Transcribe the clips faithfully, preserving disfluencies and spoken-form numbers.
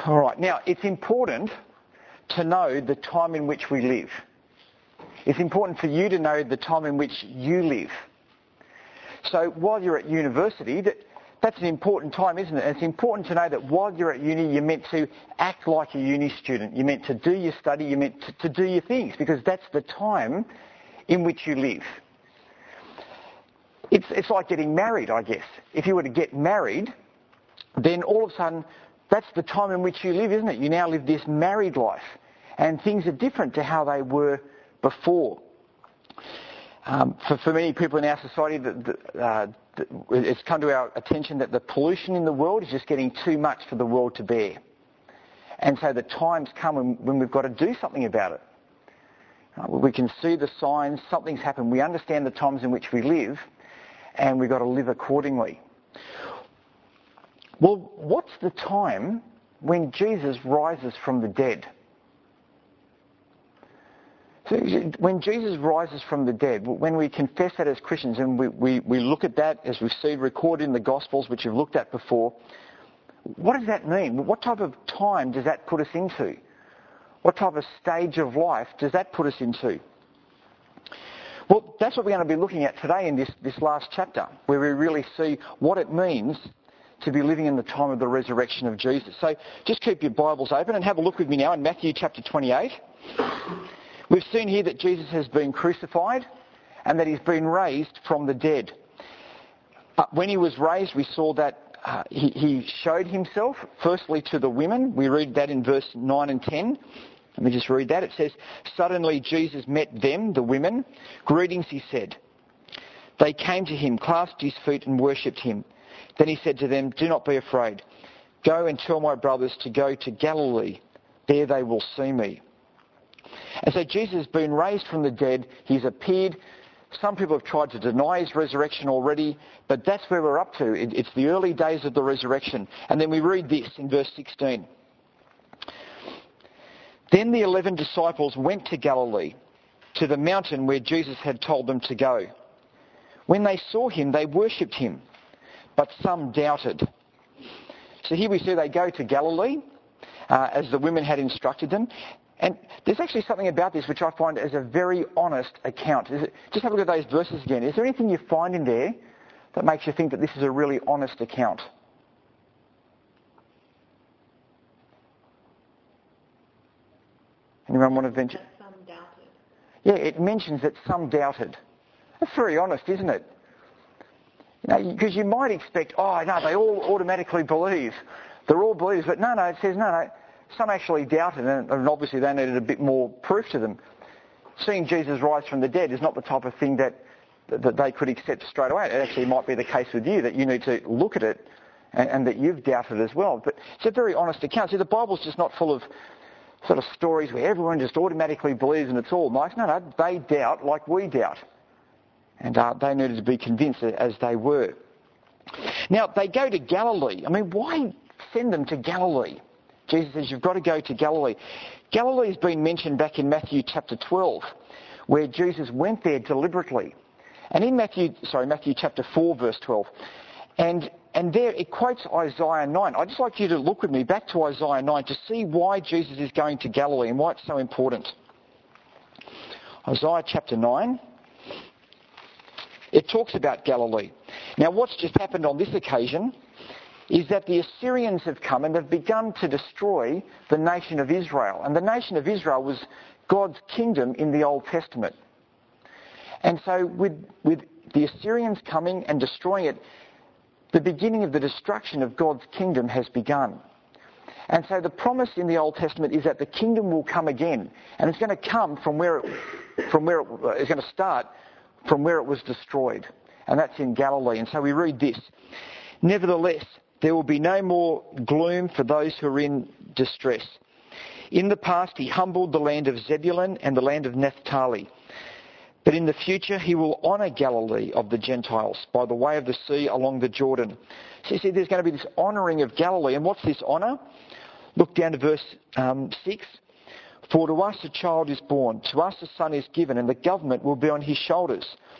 All right, now it's important to know the time in which we live. It's important for you to know the time in which you live. So while you're at university, that, that's an important time, isn't it? It's important to know that while you're at uni, you're meant to act like a uni student. You're meant to do your study. You're meant to, to do your things, because that's the time in which you live. It's, it's like getting married, I guess. If you were to get married, then all of a sudden, that's the time in which you live, isn't it? You now live this married life, and things are different to how they were before. Um, for, for many people in our society, the, the, uh, the, it's come to our attention that the pollution in the world is just getting too much for the world to bear. And so the time's come when, when we've got to do something about it. Uh, we can see the signs, something's happened. We understand the times in which we live, and we've got to live accordingly. Well, what's the time when Jesus rises from the dead? So when Jesus rises from the dead, when we confess that as Christians and we, we, we look at that as we see recorded in the Gospels, which you've looked at before, what does that mean? What type of time does that put us into? What type of stage of life does that put us into? Well, that's what we're going to be looking at today in this, this last chapter, where we really see what it means to be living in the time of the resurrection of Jesus. So just keep your Bibles open and have a look with me now in Matthew chapter twenty-eight. We've seen here that Jesus has been crucified and that he's been raised from the dead. But when he was raised, we saw that uh, he, he showed himself firstly to the women. We read that in verse nine and ten. Let me just read that. It says, "Suddenly Jesus met them, the women. 'Greetings,' he said. They came to him, clasped his feet and worshipped him. Then he said to them, 'Do not be afraid. Go and tell my brothers to go to Galilee. There they will see me.'" And so Jesus has been raised from the dead. He's appeared. Some people have tried to deny his resurrection already, but that's where we're up to. It's the early days of the resurrection. And then we read this in verse sixteen. "Then the eleven disciples went to Galilee, to the mountain where Jesus had told them to go. When they saw him, they worshipped him, but some doubted." So here we see they go to Galilee, uh, as the women had instructed them. And there's actually something about this which I find as a very honest account. Is it, just have a look at those verses again. Is there anything you find in there that makes you think that this is a really honest account? Anyone want to venture? That some doubted. Yeah, it mentions that some doubted. That's very honest, isn't it? You know, because you might expect, oh, no, they all automatically believe. They're all believers. But no, no, it says, no, no, some actually doubted, and obviously they needed a bit more proof to them. Seeing Jesus rise from the dead is not the type of thing that, that they could accept straight away. It actually might be the case with you, that you need to look at it and, and that you've doubted as well. But it's a very honest account. See, the Bible's just not full of sort of stories where everyone just automatically believes and it's all nice. No, no, they doubt like we doubt. And uh, they needed to be convinced as they were. Now, they go to Galilee. I mean, why send them to Galilee? Jesus says, you've got to go to Galilee. Galilee's been mentioned back in Matthew chapter twelve, where Jesus went there deliberately. And in Matthew, sorry, Matthew chapter four, verse twelve. And, and there it quotes Isaiah nine. I'd just like you to look with me back to Isaiah nine to see why Jesus is going to Galilee and why it's so important. Isaiah chapter nine. It talks about Galilee. Now, what's just happened on this occasion is that the Assyrians have come and have begun to destroy the nation of Israel. And the nation of Israel was God's kingdom in the Old Testament. And so with, with the Assyrians coming and destroying it, the beginning of the destruction of God's kingdom has begun. And so the promise in the Old Testament is that the kingdom will come again. And it's going to come from where it, from where it, it's going to start from where it was destroyed. And that's in Galilee. And so we read this. "Nevertheless, there will be no more gloom for those who are in distress. In the past, he humbled the land of Zebulun and the land of Naphtali. But in the future, he will honour Galilee of the Gentiles by the way of the sea along the Jordan." So you see, there's going to be this honouring of Galilee. And what's this honour? Look down to verse um, six. "For to us a child is born, to us a son is given, and the government will be on his shoulders.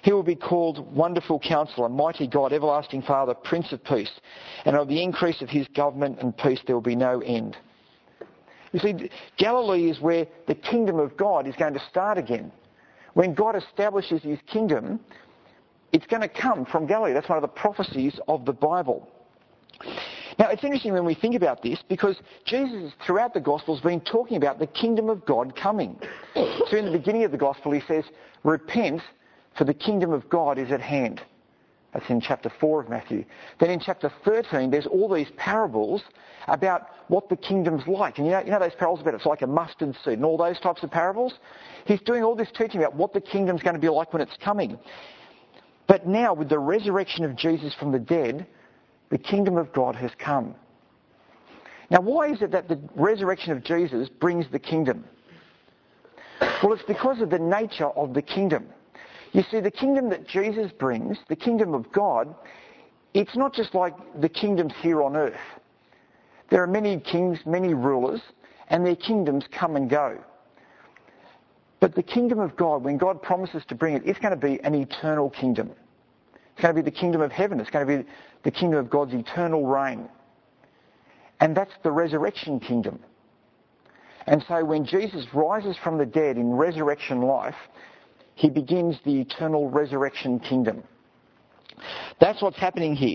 He will be called Wonderful Counselor, Mighty God, Everlasting Father, Prince of Peace. And of the increase of his government and peace there will be no end. You see, Galilee is where the kingdom of God is going to start again. When God establishes his kingdom, it's going to come from Galilee. That's one of the prophecies of the Bible. Now, it's interesting when we think about this because Jesus, throughout the Gospel, has been talking about the kingdom of God coming. So in the beginning of the Gospel, he says, repent, for the kingdom of God is at hand. That's in chapter four of Matthew. Then in chapter thirteen, there's all these parables about what the kingdom's like. And you know, you know those parables about it's like a mustard seed and all those types of parables? He's doing all this teaching about what the kingdom's going to be like when it's coming. But now, with the resurrection of Jesus from the dead, the kingdom of God has come. Now, why is it that the resurrection of Jesus brings the kingdom? Well, it's because of the nature of the kingdom. You see, the kingdom that Jesus brings, the kingdom of God, it's not just like the kingdoms here on earth. There are many kings, many rulers, and their kingdoms come and go. But the kingdom of God, when God promises to bring it, it's going to be an eternal kingdom. It's going to be the kingdom of heaven. It's going to be the kingdom of God's eternal reign. And that's the resurrection kingdom. And so when Jesus rises from the dead in resurrection life, he begins the eternal resurrection kingdom. That's what's happening here.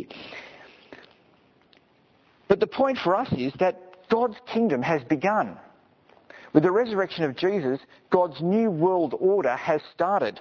But the point for us is that God's kingdom has begun. With the resurrection of Jesus, God's new world order has started.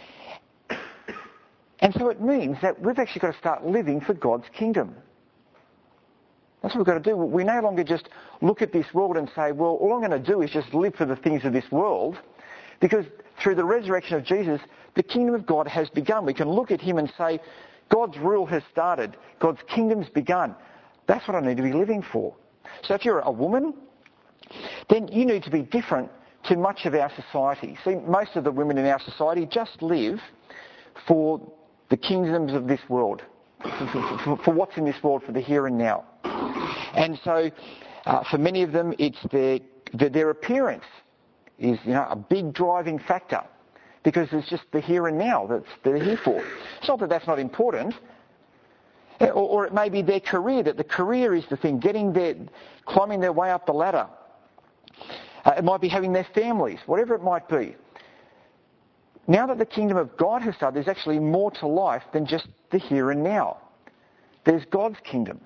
And so it means that we've actually got to start living for God's kingdom. That's what we've got to do. We no longer just look at this world and say, well, all I'm going to do is just live for the things of this world. Because through the resurrection of Jesus, the kingdom of God has begun. We can look at him and say, God's rule has started. God's kingdom's begun. That's what I need to be living for. So if you're a woman, then you need to be different to much of our society. See, most of the women in our society just live for the kingdoms of this world, for, for, for what's in this world, for the here and now. And so uh, for many of them, it's their, their, their appearance is, you know, a big driving factor because it's just the here and now that they're here for. It's not that that's not important. Or, or it may be their career, that the career is the thing, getting their, climbing their way up the ladder. Uh, it might be having their families, whatever it might be. Now that the kingdom of God has started, there's actually more to life than just the here and now. There's God's kingdom.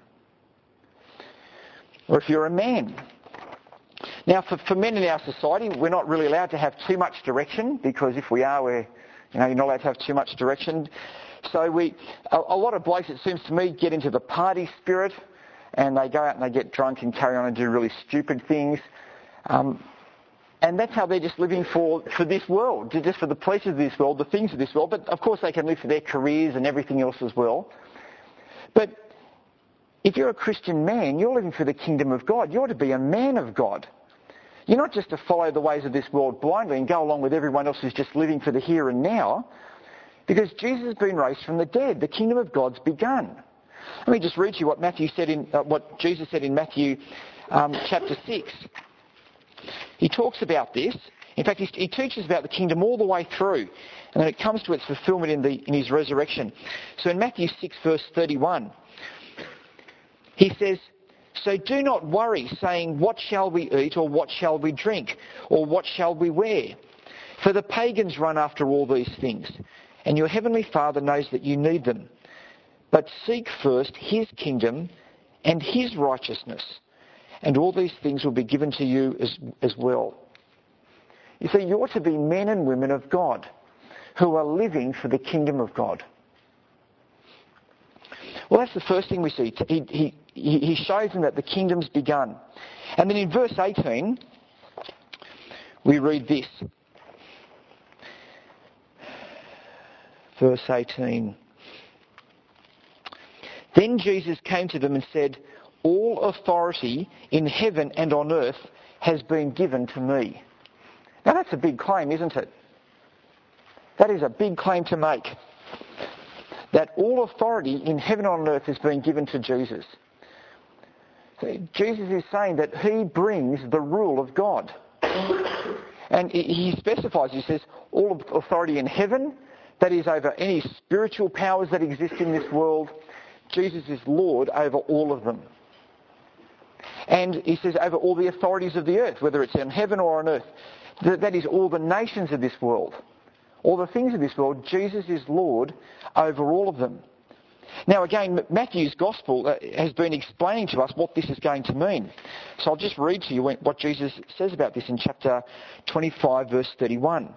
Or if you're a man. Now, for, for men in our society, we're not really allowed to have too much direction because if we are, we're, you know, you're not allowed to have too much direction. So we, a, a lot of blokes, it seems to me, get into the party spirit and they go out and they get drunk and carry on and do really stupid things. Um, and that's how they're just living for, for this world, just for the pleasures of this world, the things of this world. But of course they can live for their careers and everything else as well. But if you're a Christian man, you're living for the kingdom of God. You're to be a man of God. You're not just to follow the ways of this world blindly and go along with everyone else who's just living for the here and now. Because Jesus has been raised from the dead. The kingdom of God's begun. Let me just read you what Matthew said in uh, what Jesus said in Matthew um, chapter six. He talks about this. In fact, he, he teaches about the kingdom all the way through, and then it comes to its fulfilment in, the, in his resurrection. So in Matthew six, verse thirty-one, he says, "So do not worry, saying, what shall we eat, or what shall we drink, or what shall we wear? For the pagans run after all these things, and your heavenly Father knows that you need them. But seek first his kingdom and his righteousness, and all these things will be given to you as, as well." You see, you're to be men and women of God who are living for the kingdom of God. Well, that's the first thing we see. He, he, he shows them that the kingdom's begun. And then in verse eighteen, we read this. Verse eighteen. "Then Jesus came to them and said, 'All authority in heaven and on earth has been given to me.'" Now that's a big claim, isn't it? That is a big claim to make. That all authority in heaven and on earth has been given to Jesus. Jesus is saying that he brings the rule of God. And he specifies, he says, all authority in heaven, that is over any spiritual powers that exist in this world. Jesus is Lord over all of them. And he says over all the authorities of the earth, whether it's in heaven or on earth. That is all the nations of this world. All the things of this world, Jesus is Lord over all of them. Now again, Matthew's Gospel has been explaining to us what this is going to mean. So I'll just read to you what Jesus says about this in chapter twenty-five, verse thirty-one.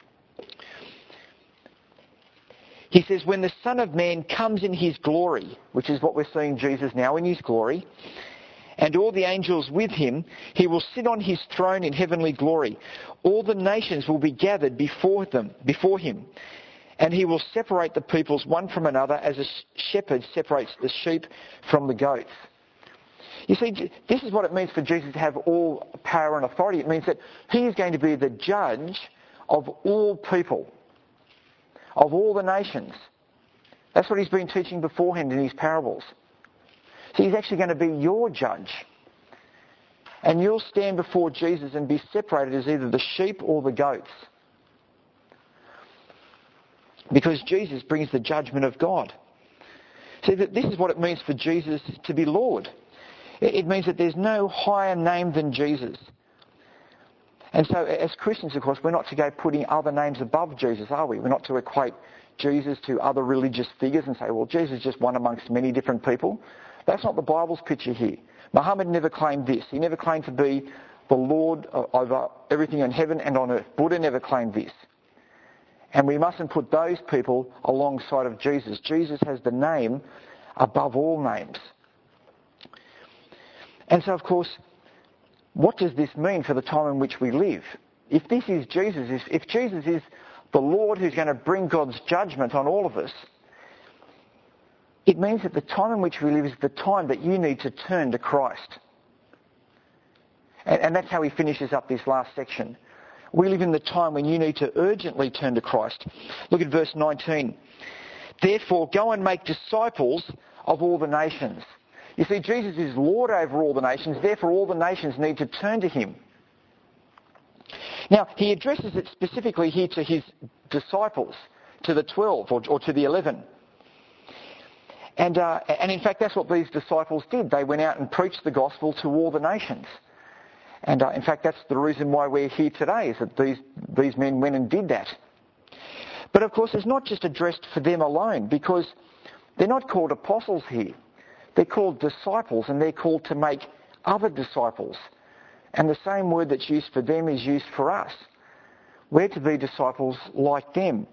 He says, when the Son of Man comes in his glory, which is what we're seeing Jesus now in his glory, and all the angels with him, he will sit on his throne in heavenly glory. All the nations will be gathered before them, before him. And he will separate the peoples one from another as a shepherd separates the sheep from the goats. You see, this is what it means for Jesus to have all power and authority. It means that he is going to be the judge of all people, of all the nations. That's what he's been teaching beforehand in his parables. So he's actually going to be your judge. And you'll stand before Jesus and be separated as either the sheep or the goats. Because Jesus brings the judgment of God. See, that this is what it means for Jesus to be Lord. It means that there's no higher name than Jesus. And so as Christians, of course, we're not to go putting other names above Jesus, are we? We're not to equate Jesus to other religious figures and say, well, Jesus is just one amongst many different people. That's not the Bible's picture here. Muhammad never claimed this. He never claimed to be the Lord over everything in heaven and on earth. Buddha never claimed this. And we mustn't put those people alongside of Jesus. Jesus has the name above all names. And so, of course, what does this mean for the time in which we live? If this is Jesus, if, if Jesus is the Lord who's going to bring God's judgment on all of us, it means that the time in which we live is the time that you need to turn to Christ. And, and that's how he finishes up this last section. We live in the time when you need to urgently turn to Christ. Look at verse nineteen. Therefore, go and make disciples of all the nations. You see, Jesus is Lord over all the nations, therefore all the nations need to turn to him. Now, he addresses it specifically here to his disciples, to the twelve or, or to the eleven. And, uh, and in fact, that's what these disciples did. They went out and preached the gospel to all the nations. And uh, in fact, that's the reason why we're here today, is that these, these men went and did that. But of course, it's not just addressed for them alone, because they're not called apostles here. They're called disciples, and they're called to make other disciples. And the same word that's used for them is used for us. We're to be disciples like them.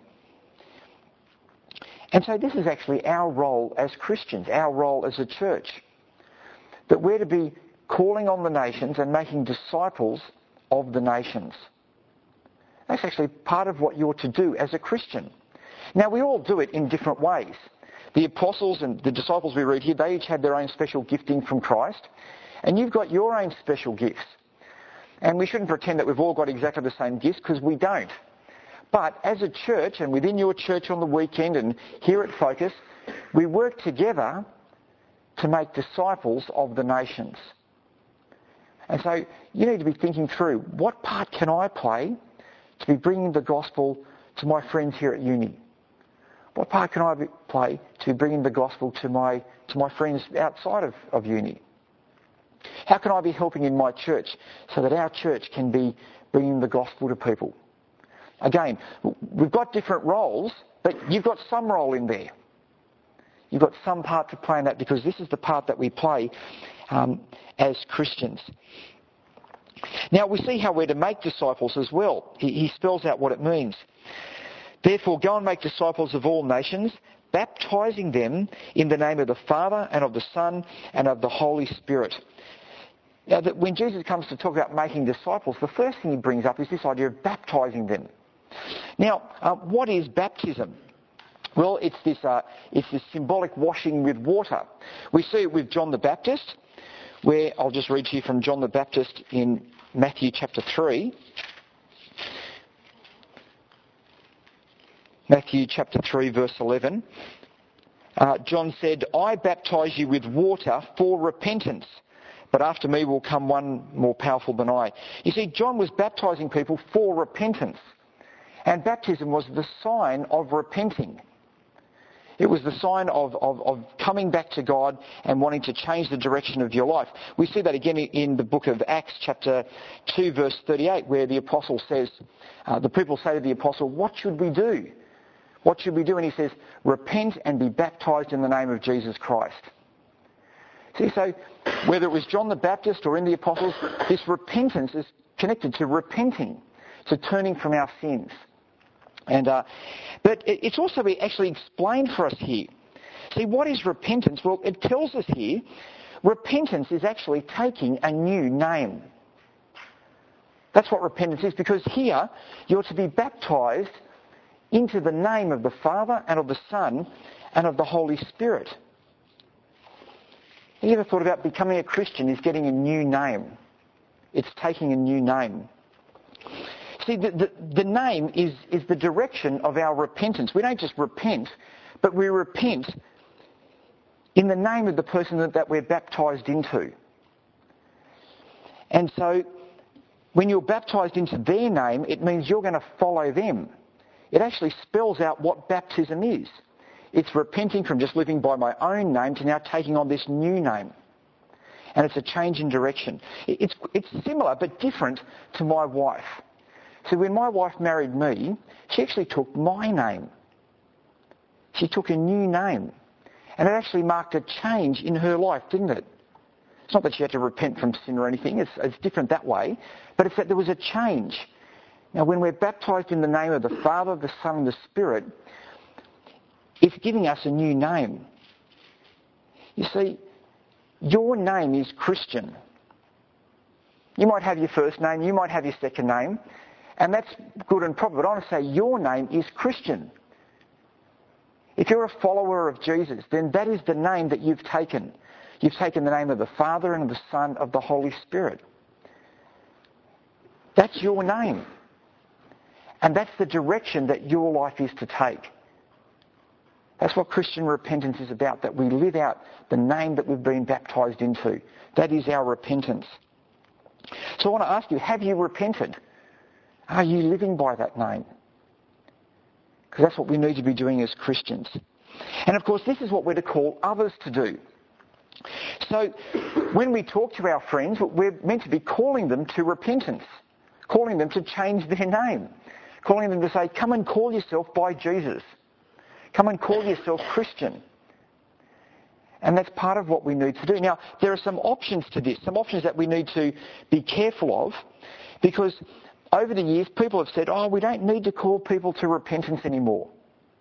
And so this is actually our role as Christians, our role as a church. That we're to be calling on the nations and making disciples of the nations. That's actually part of what you're to do as a Christian. Now, we all do it in different ways. The apostles and the disciples we read here, they each had their own special gifting from Christ. And you've got your own special gifts. And we shouldn't pretend that we've all got exactly the same gifts, because we don't. But as a church, and within your church on the weekend and here at Focus, we work together to make disciples of the nations. And so you need to be thinking through, what part can I play to be bringing the gospel to my friends here at uni? What part can I be, play to bringing the gospel to my to my friends outside of, of uni? How can I be helping in my church so that our church can be bringing the gospel to people? Again, we've got different roles, but you've got some role in there. You've got some part to play in that, because this is the part that we play um, as Christians. Now, we see how we're to make disciples as well. He, he spells out what it means. Therefore, go and make disciples of all nations, baptizing them in the name of the Father and of the Son and of the Holy Spirit. Now, that when Jesus comes to talk about making disciples, the first thing he brings up is this idea of baptizing them. Now, uh, what is baptism? Well, it's this, uh, it's this symbolic washing with water. We see it with John the Baptist, where I'll just read to you from John the Baptist in Matthew chapter three. Matthew chapter three, verse eleven. Uh, John said, I baptize you with water for repentance, but after me will come one more powerful than I. You see, John was baptizing people for repentance. And baptism was the sign of repenting. It was the sign of, of, of coming back to God and wanting to change the direction of your life. We see that again in the book of Acts, chapter two, verse thirty-eight, where the apostle says, uh, the people say to the apostle, what should we do? What should we do? And he says, repent and be baptized in the name of Jesus Christ. See, so whether it was John the Baptist or in the apostles, this repentance is connected to repenting, to turning from our sins. And, uh, but it's also actually explained for us here. See, what is repentance? Well, it tells us here, repentance is actually taking a new name. That's what repentance is, because here you're to be baptized into the name of the Father and of the Son and of the Holy Spirit. Have you ever thought about becoming a Christian is getting a new name? It's taking a new name. See, the, the, the name is, is the direction of our repentance. We don't just repent, but we repent in the name of the person that, that we're baptised into. And so, when you're baptised into their name, it means you're going to follow them. It actually spells out what baptism is. It's repenting from just living by my own name to now taking on this new name. And it's a change in direction. It's, it's similar but different to my wife. So when my wife married me, she actually took my name. She took a new name. And it actually marked a change in her life, didn't it? It's not that she had to repent from sin or anything. It's, it's different that way. But it's that there was a change. Now, when we're baptised in the name of the Father, the Son and the Spirit, it's giving us a new name. You see, your name is Christian. You might have your first name, you might have your second name, and that's good and proper, but I want to say your name is Christian. If you're a follower of Jesus, then that is the name that you've taken. You've taken the name of the Father and of the Son of the Holy Spirit. That's your name. And that's the direction that your life is to take. That's what Christian repentance is about, that we live out the name that we've been baptised into. That is our repentance. So I want to ask you, have you repented? Are you living by that name? Because that's what we need to be doing as Christians. And of course, this is what we're to call others to do. So when we talk to our friends, we're meant to be calling them to repentance, calling them to change their name, calling them to say, come and call yourself by Jesus. Come and call yourself Christian. And that's part of what we need to do. Now, there are some options to this, some options that we need to be careful of, because over the years people have said, oh, we don't need to call people to repentance anymore.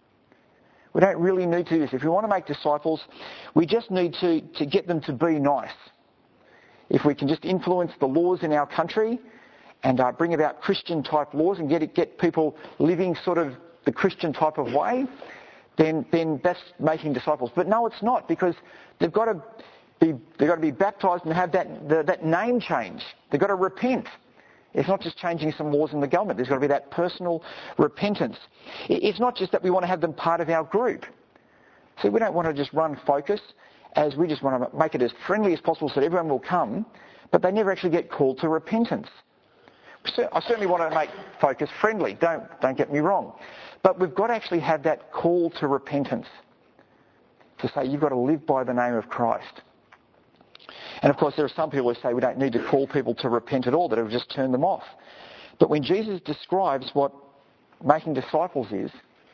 We don't really need to do this. If we want to make disciples, we just need to, to get them to be nice. If we can just influence the laws in our country and uh, bring about Christian type laws and get it, get people living sort of the Christian type of way, then then that's making disciples. But no, it's not, because they've got to be they've got to be baptised and have that the, that name change. They've got to repent. It's not just changing some laws in the government. There's got to be that personal repentance. It's not just that we want to have them part of our group. See, we don't want to just run Focus as we just want to make it as friendly as possible so that everyone will come, but they never actually get called to repentance. I certainly want to make Focus friendly, don't, don't get me wrong. But we've got to actually have that call to repentance, to say you've got to live by the name of Christ. And of course there are some people who say we don't need to call people to repent at all, that it will just turn them off. But when Jesus describes what making disciples is,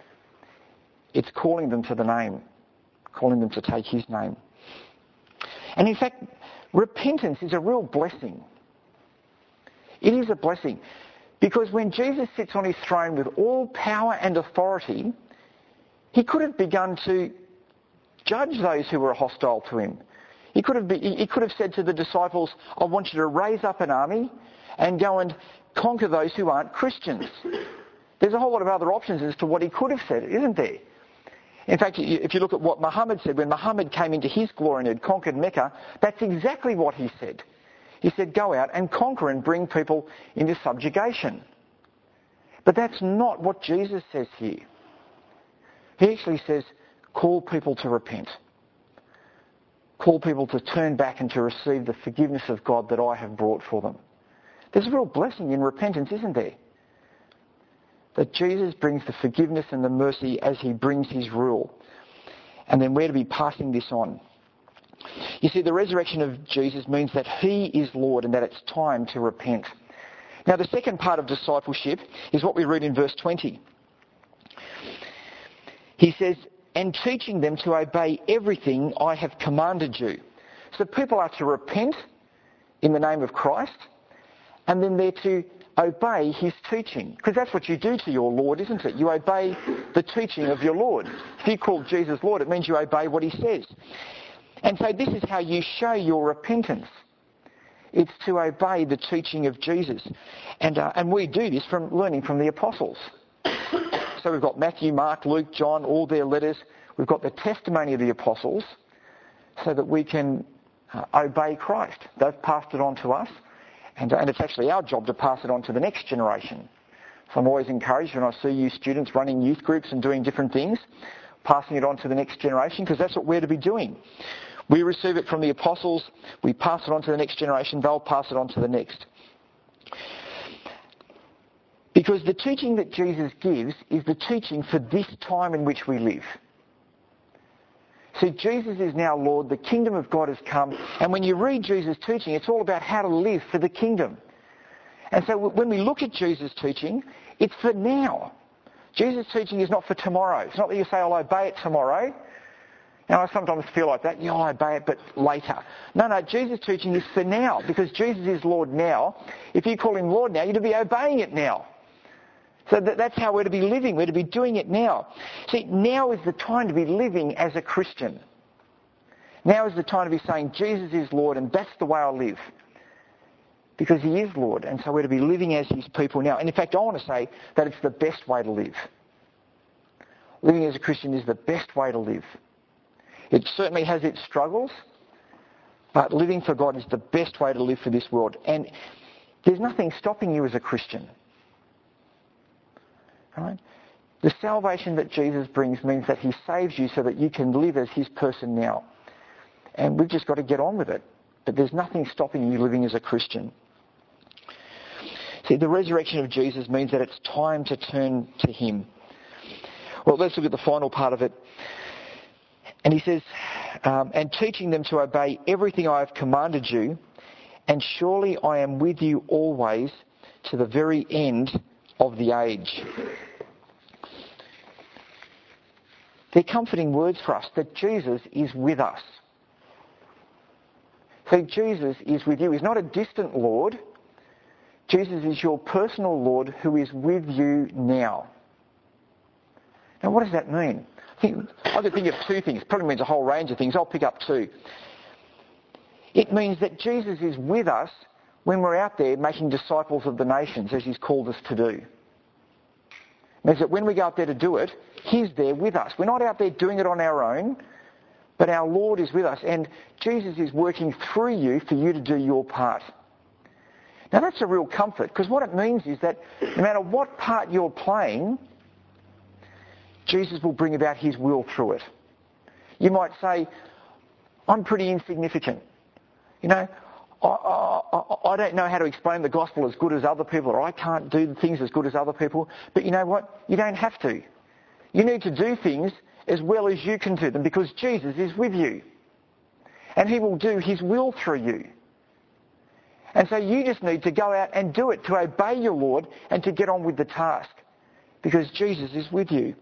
it's calling them to the name, calling them to take his name. And in fact, repentance is a real blessing. It is a blessing. Because when Jesus sits on his throne with all power and authority, he could have begun to judge those who were hostile to him. He could have, be, he could have said to the disciples, I want you to raise up an army and go and conquer those who aren't Christians. There's a whole lot of other options as to what he could have said, isn't there? In fact, if you look at what Muhammad said, when Muhammad came into his glory and had conquered Mecca, that's exactly what he said. He said, go out and conquer and bring people into subjugation. But that's not what Jesus says here. He actually says, call people to repent. Call people to turn back and to receive the forgiveness of God that I have brought for them. There's a real blessing in repentance, isn't there? That Jesus brings the forgiveness and the mercy as he brings his rule. And then we're to be passing this on. You see, the resurrection of Jesus means that he is Lord and that it's time to repent. Now, the second part of discipleship is what we read in verse twenty. He says, and teaching them to obey everything I have commanded you. So people are to repent in the name of Christ, and then they're to obey his teaching. Because that's what you do to your Lord, isn't it? You obey the teaching of your Lord. If you call Jesus Lord, it means you obey what he says. And so this is how you show your repentance. It's to obey the teaching of Jesus. And, uh, and we do this from learning from the apostles. So we've got Matthew, Mark, Luke, John, all their letters. We've got the testimony of the apostles so that we can uh, obey Christ. They've passed it on to us. And, uh, and it's actually our job to pass it on to the next generation. So I'm always encouraged when I see you students running youth groups and doing different things, passing it on to the next generation, because that's what we're to be doing. We receive it from the apostles, we pass it on to the next generation, they'll pass it on to the next. Because the teaching that Jesus gives is the teaching for this time in which we live. See, Jesus is now Lord, the kingdom of God has come, and when you read Jesus' teaching, it's all about how to live for the kingdom. And so when we look at Jesus' teaching, it's for now. Jesus' teaching is not for tomorrow. It's not that you say, I'll obey it tomorrow. Now, I sometimes feel like that. Yeah, I'll obey it, but later. No, no, Jesus' teaching is for now, because Jesus is Lord now. If you call him Lord now, you're to be obeying it now. So that, that's how we're to be living. We're to be doing it now. See, now is the time to be living as a Christian. Now is the time to be saying, Jesus is Lord, and that's the way I live. Because he is Lord, and so we're to be living as his people now. And in fact, I want to say that it's the best way to live. Living as a Christian is the best way to live. It certainly has its struggles, but living for God is the best way to live for this world. And there's nothing stopping you as a Christian. Right? The salvation that Jesus brings means that he saves you so that you can live as his person now. And we've just got to get on with it. But there's nothing stopping you living as a Christian. See, the resurrection of Jesus means that it's time to turn to him. Well, let's look at the final part of it. And he says, um, and teaching them to obey everything I have commanded you, and surely I am with you always to the very end of the age. They're comforting words for us that Jesus is with us. So Jesus is with you. He's not a distant Lord. Jesus is your personal Lord who is with you now. Now, what does that mean? I think, I could think of two things. It probably means a whole range of things. I'll pick up two. It means that Jesus is with us when we're out there making disciples of the nations, as he's called us to do. It means that when we go out there to do it, he's there with us. We're not out there doing it on our own, but our Lord is with us. And Jesus is working through you for you to do your part. Now that's a real comfort, because what it means is that no matter what part you're playing, Jesus will bring about his will through it. You might say, I'm pretty insignificant. You know, I, I, I don't know how to explain the gospel as good as other people, or I can't do things as good as other people. But you know what? You don't have to. You need to do things as well as you can do them, because Jesus is with you. And he will do his will through you. And so you just need to go out and do it, to obey your Lord and to get on with the task, because Jesus is with you.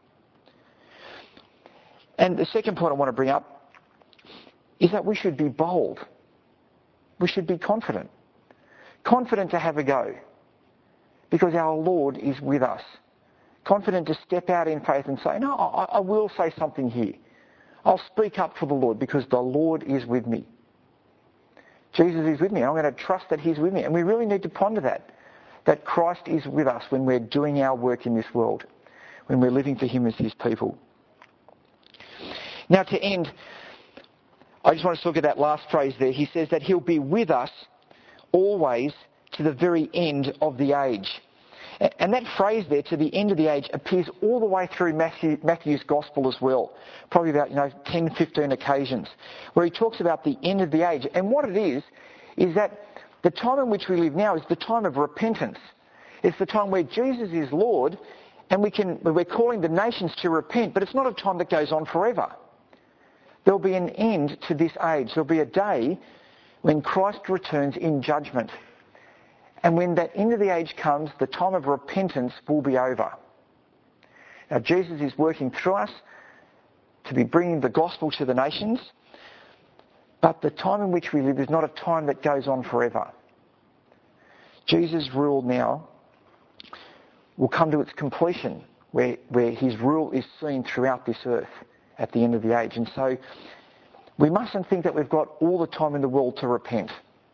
And the second point I want to bring up is that we should be bold. We should be confident. Confident to have a go, because our Lord is with us. Confident to step out in faith and say, no, I, I will say something here. I'll speak up for the Lord because the Lord is with me. Jesus is with me. I'm going to trust that he's with me. And we really need to ponder that, that Christ is with us when we're doing our work in this world, when we're living for him as his people. Now to end, I just want to look at that last phrase there. He says that he'll be with us always to the very end of the age. And that phrase there, to the end of the age, appears all the way through Matthew, Matthew's Gospel as well. Probably about, you know, ten, fifteen occasions, where he talks about the end of the age. And what it is, is that the time in which we live now is the time of repentance. It's the time where Jesus is Lord, and we can, we're calling the nations to repent, but it's not a time that goes on forever. There'll be an end to this age. There'll be a day when Christ returns in judgment. And when that end of the age comes, the time of repentance will be over. Now, Jesus is working through us to be bringing the gospel to the nations, but the time in which we live is not a time that goes on forever. Jesus' rule now will come to its completion, where, where his rule is seen throughout this earth at the end of the age. And so we mustn't think that we've got all the time in the world to repent.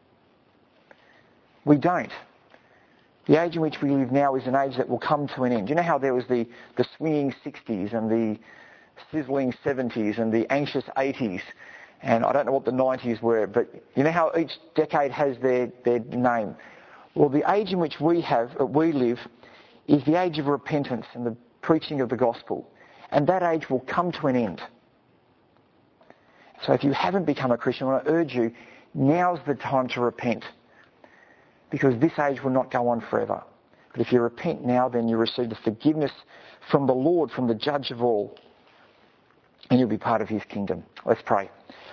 We don't. The age in which we live now is an age that will come to an end. You know how there was the, the swinging sixties and the sizzling seventies and the anxious eighties, and I don't know what the nineties were, but you know how each decade has their, their name? Well, the age in which we have, uh, we live is the age of repentance and the preaching of the gospel. And that age will come to an end. So if you haven't become a Christian, I want to urge you, now's the time to repent. Because this age will not go on forever. But if you repent now, then you receive the forgiveness from the Lord, from the Judge of all. And you'll be part of his kingdom. Let's pray.